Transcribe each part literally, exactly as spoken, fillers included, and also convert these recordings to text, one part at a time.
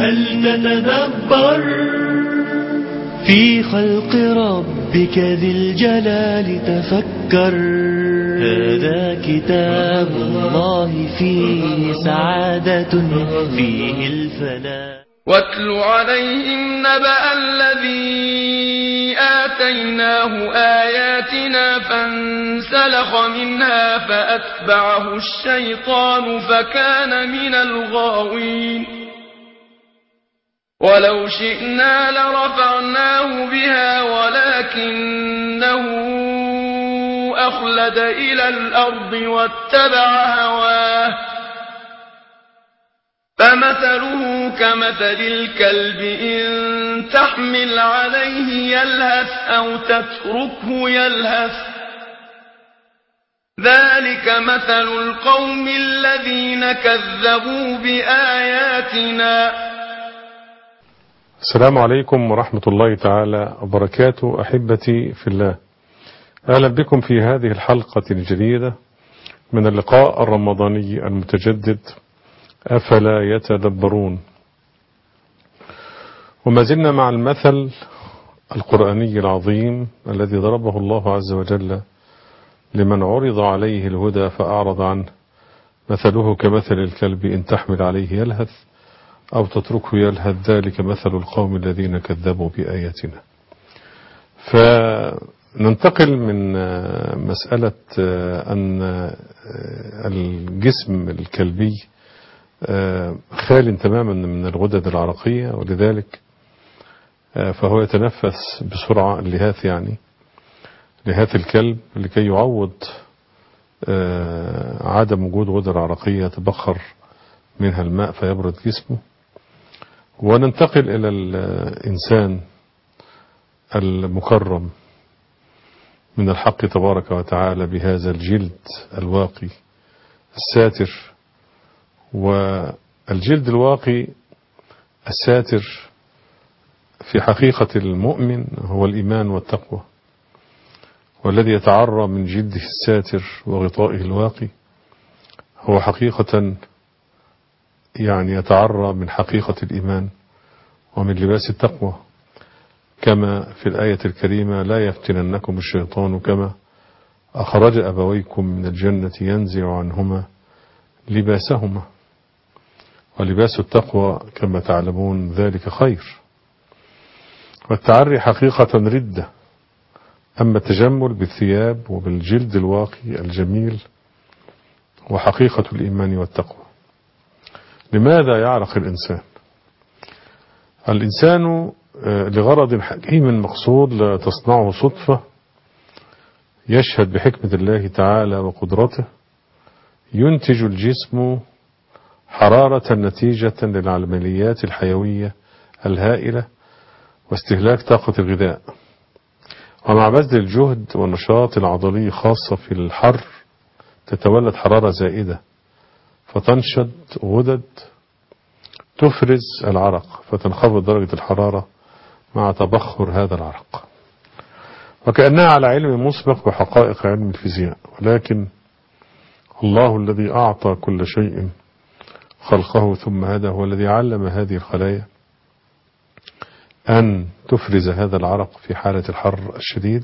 هل تتدبر في خلق ربك ذي الجلال؟ تفكر، هذا كتاب الله فيه سعادة فيه الفلاح. واتل عليهم نبأ الذي آتيناه آياتنا فانسلخ منها فأتبعه الشيطان فكان من الغاوين. ولو شئنا لرفعناه بها ولكنه أخلد إلى الأرض واتبع هواه فمثله كمثل الكلب إن تحمل عليه يلهث أو تتركه يلهث ذلك مثل القوم الذين كذبوا بآياتنا. السلام عليكم ورحمة الله تعالى وبركاته. أحبتي في الله، أهلا بكم في هذه الحلقة الجديدة من اللقاء الرمضاني المتجدد أفلا يتدبرون. وما زلنا مع المثل القرآني العظيم الذي ضربه الله عز وجل لمن عرض عليه الهدى فأعرض عنه، مثله كمثل الكلب إن تحمل عليه يلهث أو تتركه يلهث ذلك مثل القوم الذين كذبوا بآياتنا. فننتقل من مسألة أن الجسم الكلبي خال تماما من الغدد العرقية، ولذلك فهو يتنفس بسرعة، اللهاث يعني لهاث الكلب، لكي يعوض عدم وجود غدد عرقية تبخر منها الماء فيبرد جسمه. وننتقل إلى الإنسان المكرم من الحق تبارك وتعالى بهذا الجلد الواقي الساتر. والجلد الواقي الساتر في حقيقة المؤمن هو الإيمان والتقوى، والذي يتعرى من جلده الساتر وغطائه الواقي هو حقيقة يعني يتعرى من حقيقة الإيمان ومن لباس التقوى، كما في الآية الكريمة: لا يفتننكم الشيطان كما أخرج أبويكم من الجنة ينزع عنهما لباسهما. ولباس التقوى كما تعلمون ذلك خير. والتعري حقيقة ردة، أما التجمل بالثياب وبالجلد الواقي الجميل وحقيقة الإيمان والتقوى. لماذا يعرق الإنسان؟ الإنسان لغرض حكيم مقصود لا تصنعه صدفة، يشهد بحكمة الله تعالى وقدرته، ينتج الجسم حرارة نتيجة للعمليات الحيوية الهائلة واستهلاك طاقة الغذاء. ومع بذل الجهد والنشاط العضلي خاصة في الحر تتولد حرارة زائدة فتنشط غدد تفرز العرق فتنخفض درجة الحرارة مع تبخر هذا العرق، وكأنها على علم مسبق بحقائق علم الفيزياء. ولكن الله الذي أعطى كل شيء خلقه ثم هدى هو الذي علم هذه الخلايا أن تفرز هذا العرق في حالة الحر الشديد،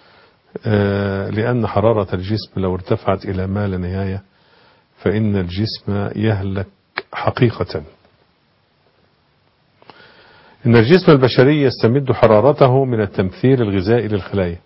لأن حرارة الجسم لو ارتفعت إلى ما لا نهاية فإن الجسم يهلك حقيقة. إن الجسم البشري يستمد حرارته من التمثيل الغذائي للخلايا،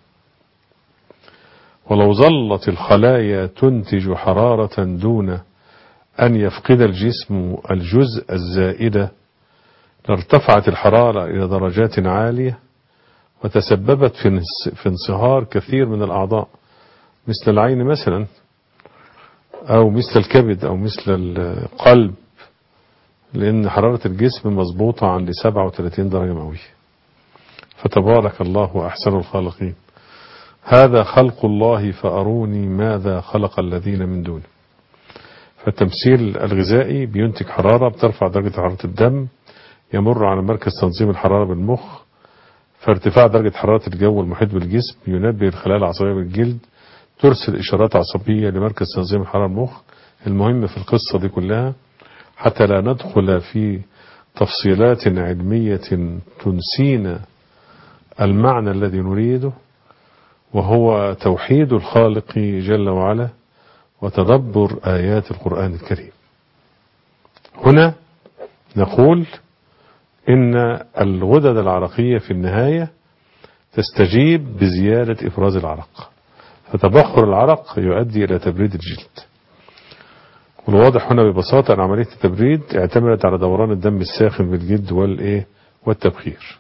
ولو ظلت الخلايا تنتج حرارة دون أن يفقد الجسم الجزء الزائد لارتفعت الحرارة إلى درجات عالية وتسببت في انصهار كثير من الأعضاء مثل العين مثلا، أو مثل الكبد، أو مثل القلب، لأن حرارة الجسم مضبوطة عند سبعة وثلاثين درجة مئوية. فتبارك الله أحسن الخالقين. هذا خلق الله فأروني ماذا خلق الذين من دونه. فالتمثيل الغذائي بينتج حرارة بترفع درجة حرارة الدم، يمر على مركز تنظيم الحرارة بالمخ، فارتفاع درجة حرارة الجو المحيط بالجسم ينبه الخلايا العصبية بالجلد، ترسل إشارات عصبية لمركز تنظيم الحرارة بالمخ. المهم في القصة دي كلها حتى لا ندخل في تفصيلات علمية تنسينا المعنى الذي نريده، وهو توحيد الخالق جل وعلا وتدبر آيات القرآن الكريم. هنا نقول إن الغدد العرقية في النهاية تستجيب بزيادة إفراز العرق، فتبخر العرق يؤدي إلى تبريد الجلد. والواضح هنا ببساطة أن عملية التبريد اعتمدت على دوران الدم الساخن بالجلد والإيه والتبخير.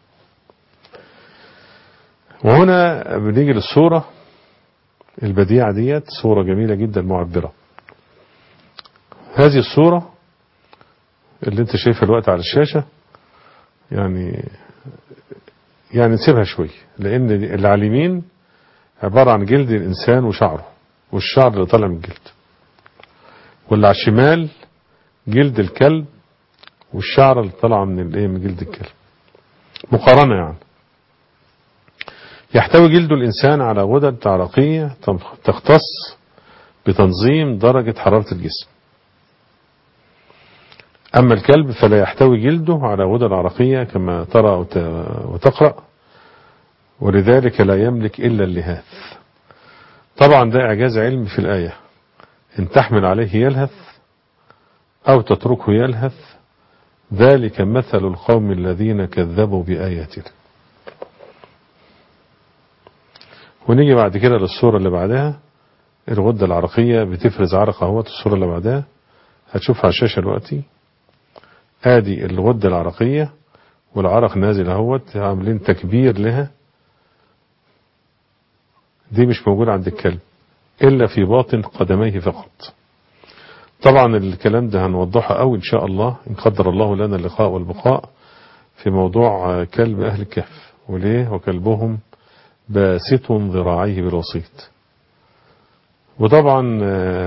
وهنا بنيجي للصورة البديعة ديت، صورة جميلة جدا معبرة. هذه الصورة اللي انت شايفها الوقت على الشاشة يعني يعني نسيبها شوي، لأن اللي على اليمين عبارة عن جلد الإنسان وشعره والشعر اللي طالع من الجلد، واللي على الشمال جلد الكلب والشعر اللي طالع من الايه من جلد الكلب. مقارنة يعني. يحتوي جلد الإنسان على غدد عرقية تختص بتنظيم درجة حرارة الجسم. أما الكلب فلا يحتوي جلده على غدد عرقية كما ترى وتقرأ، ولذلك لا يملك إلا اللهاث. طبعا ده إعجاز علمي في الآية، إن تحمل عليه يلهث أو تتركه يلهث ذلك مثل القوم الذين كذبوا بآياتنا. ونيجي بعد كده للصورة اللي بعدها، الغدة العرقية بتفرز عرق اهوت. الصورة اللي بعدها هتشوفها على الشاشة دلوقتي، ادي الغدة العرقية والعرق نازل اهوت، عاملين تكبير لها. دي مش موجودة عند الكلب الا في باطن قدميه فقط. طبعا الكلام ده هنوضحه قوي ان شاء الله ان قدر الله لنا اللقاء والبقاء في موضوع كلب اهل الكهف، وليه وكلبهم باسط ذراعيه بالوسيط. وطبعا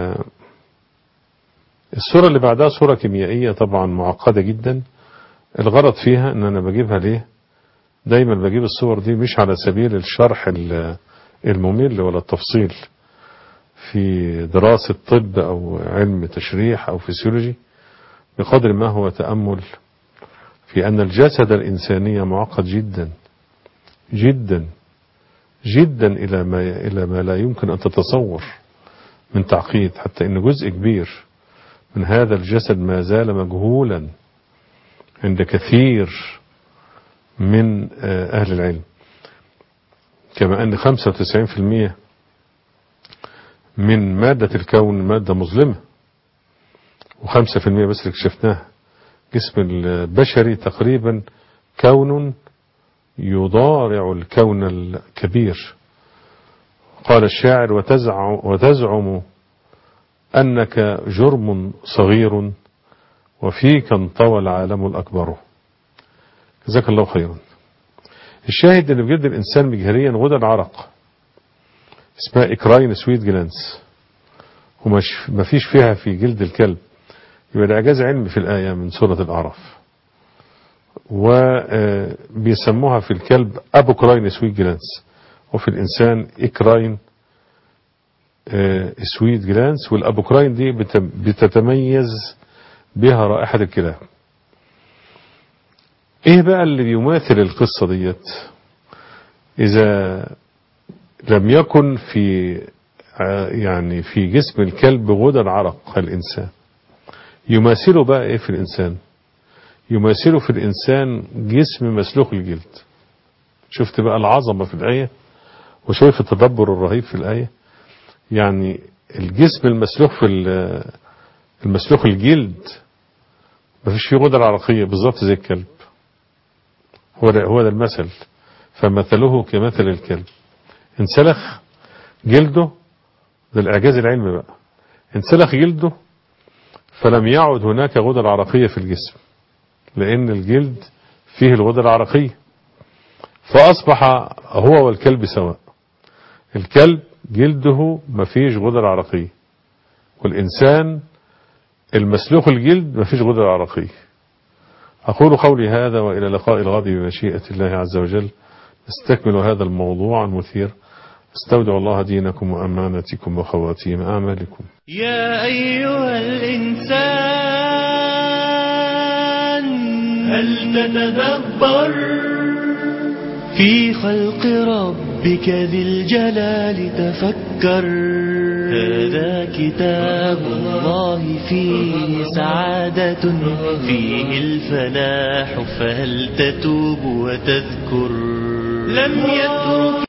الصورة اللي بعدها صورة كيميائية طبعا معقدة جدا. الغرض فيها ان انا بجيبها ليه، دايما بجيب الصور دي مش على سبيل الشرح الممل ولا التفصيل في دراسة طب او علم تشريح او فسيولوجي، بقدر ما هو تأمل في ان الجسد الانساني معقد جدا جدا جدا إلى ما إلى ما لا يمكن أن تتصور من تعقيد، حتى إن جزء كبير من هذا الجسد ما زال مجهولا عند كثير من أهل العلم. كما أن خمسة وتسعين بالمئة من مادة الكون مادة مظلمة، وخمسة في المئة بس اللي اكتشفناها. جسم البشري تقريبا كون يضارع الكون الكبير. قال الشاعر وتزعم, وتزعم أنك جرم صغير وفيك انطوى العالم الأكبر. جزاك الله خيرا. الشاهد أن بجد الإنسان مجهريا غدد عرق اسمها إكراين سويت جلانس، وما فيش فيها في جلد الكلب. يبقى الإعجاز علمي في الآية من سورة الأعراف. وبيسموها في الكلب أبوكراين سويت جلانس، وفي الإنسان إكراين سويت جلانس. والأبوكراين دي بتتميز بها رائحة الكلاب. إيه بقى اللي بيماثل القصة ديت؟ إذا لم يكن في يعني في جسم الكلب غدد عرق الإنسان، يماثله بقى إيه في الإنسان؟ يماثله في الإنسان جسم مسلوخ الجلد. شفت بقى العظمة في الآية، وشايف التدبر الرهيب في الآية. يعني الجسم المسلوخ في المسلوخ الجلد ما فيش فيه غدة عرقية بالظبط زي الكلب. هو ده هو ده المثل، فمثله كمثل الكلب. انسلخ جلده، ده الإعجاز العلمي بقى. انسلخ جلده فلم يعد هناك غدة عرقية في الجسم، لأن الجلد فيه الغدة العرقية، فأصبح هو والكلب سواء. الكلب جلده ما فيش غدة عرقية، والإنسان المسلوخ الجلد ما فيش غدة عرقية. أقول قولي هذا وإلى لقاء الغد بمشيئة الله عز وجل. استكمل هذا الموضوع المثير. استودع الله دينكم وأمانتكم وخواتيم أعمالكم. يا أيها الإنسان هل تتدبر في خلق ربك ذي الجلال تفكر. هذا كتاب الله فيه سعادة، فيه الفلاح، فهل تتوب وتذكر؟ لم يترك